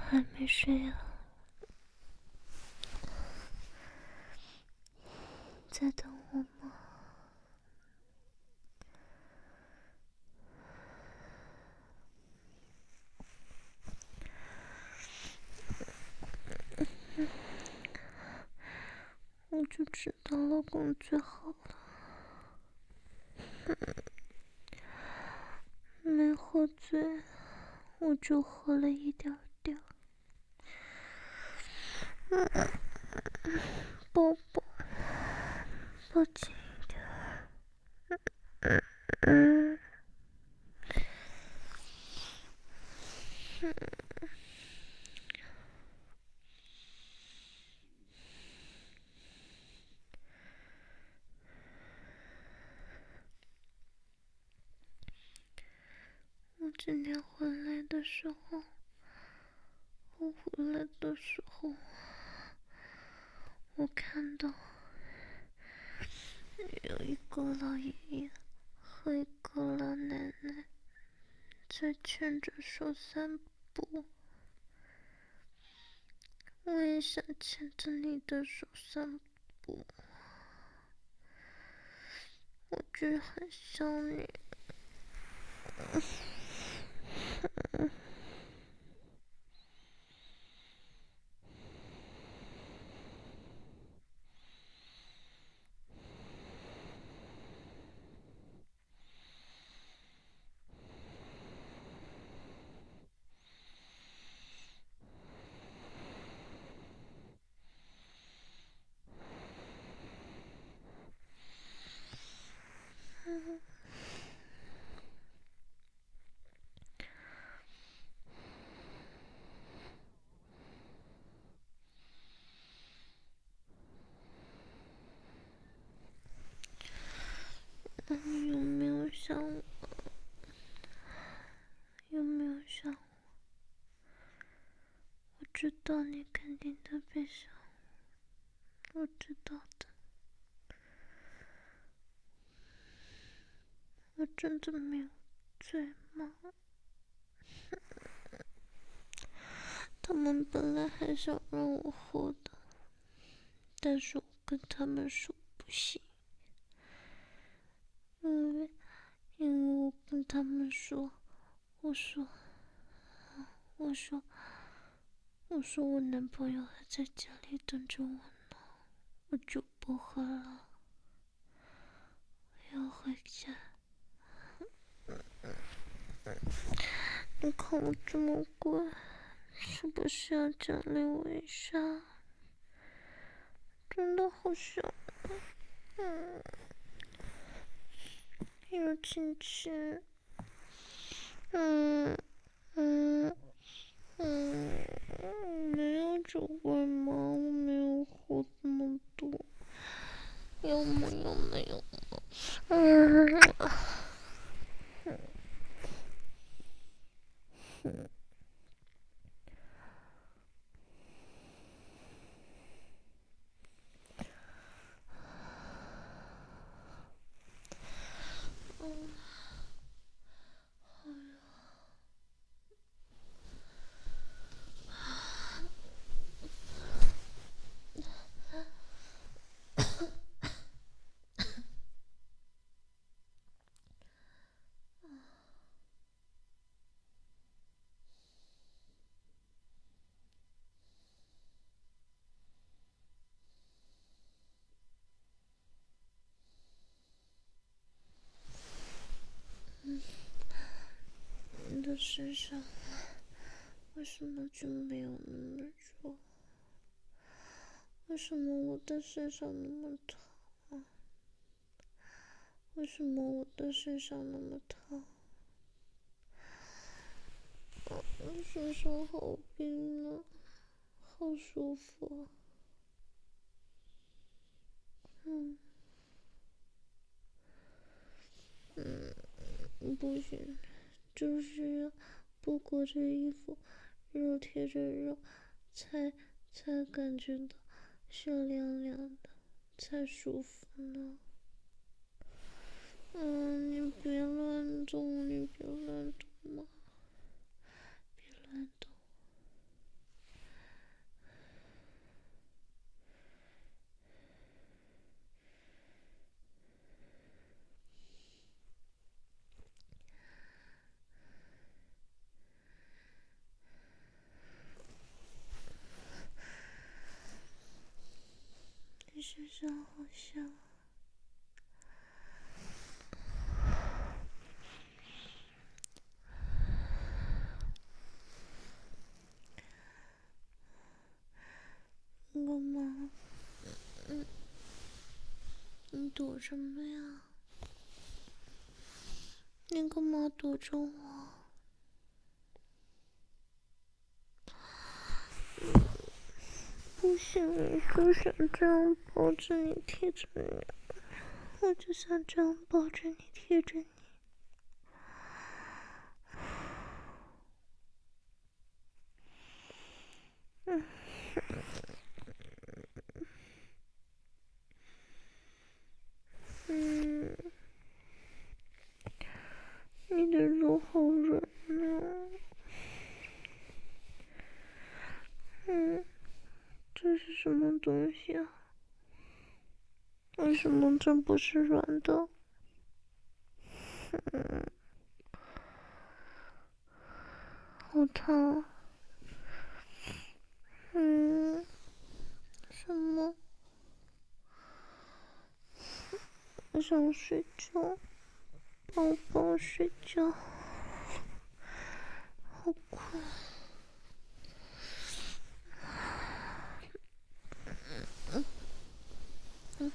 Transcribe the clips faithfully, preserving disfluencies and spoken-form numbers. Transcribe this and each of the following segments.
还没睡啊？在等我吗？我就知道老公最好了。没喝醉，我就喝了一点点。宝宝，抱紧一点。嗯。我今天回来的时候，我回来的时候，我看到有一个老爷爷和一个老奶奶在牵着手散步。我也想牵着你的手散步，我就很想你。嗯。你有没有想我？有没有想我？我知道你肯定特别想我，我知道的。我真的没有醉吗？他们本来还想让我喝的，但是我跟他们说不行，因为因为我跟他们说，我说我说我说我男朋友还在家里等着我呢，我就不喝了，我要回家。你看我这么乖，是不是要奖励我一下？真的好想，嗯，有亲亲，嗯嗯嗯，没有酒鬼吗？我没有喝这么多，有吗？有没有吗？嗯嗯。嗯，好呀。嗯，你的身上为什么就没有那么热？为什么我的身上那么烫啊？为什么我的身上那么烫？我身上好冰啊，好舒服。嗯嗯，不行，就是要不裹着衣服，肉贴着肉，才才感觉到是凉凉的，才舒服呢。嗯，你别乱动，你别乱动嘛，别乱动。 下。干嘛？嗯，你躲什么呀？你干嘛躲着我？不行，你就想这样抱着你贴着你，我就想这样抱着你贴着你。嗯。嗯，你的肉好软啊。嗯，这是什么东西啊？为什么这不是软的？嗯，好烫。嗯，什么？我想睡觉，帮我帮我睡觉，好困。嗯嗯。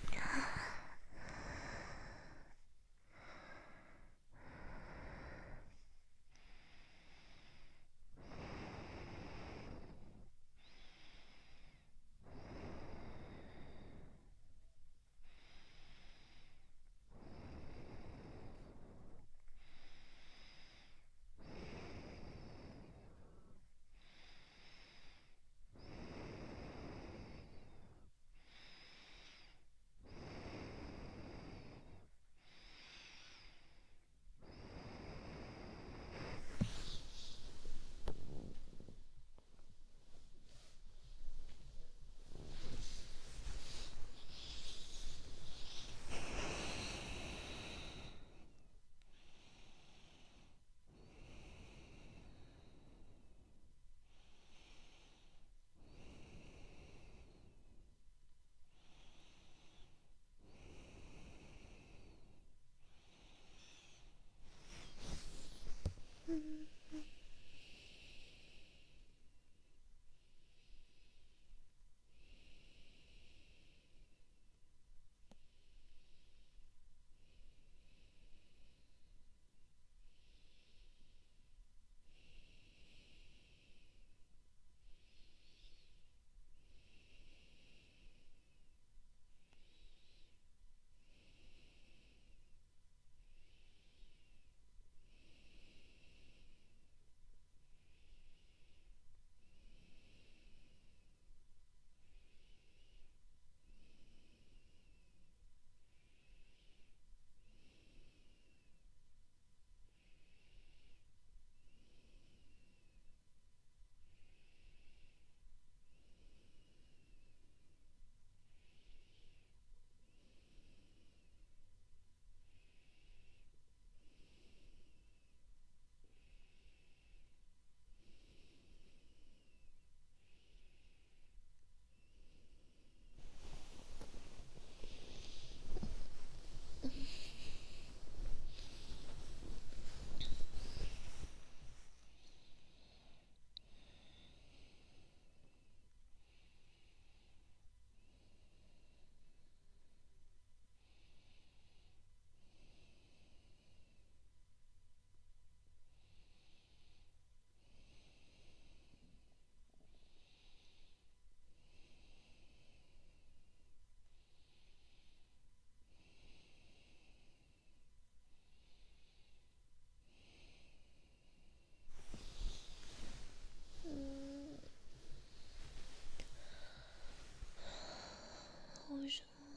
为什么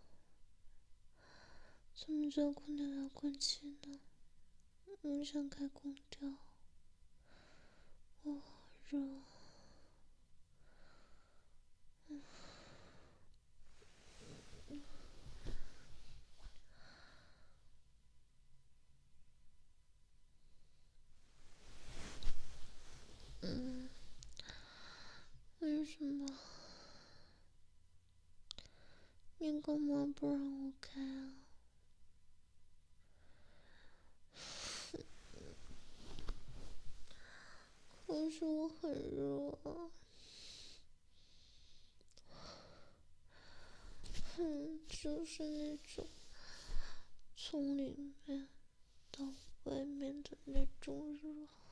这么热空调要关机呢？我想开空调，我好热。嗯。嗯，为什么？你干干嘛不让我开啊？可是我很热啊。嗯，就是那种从里面到外面的那种热。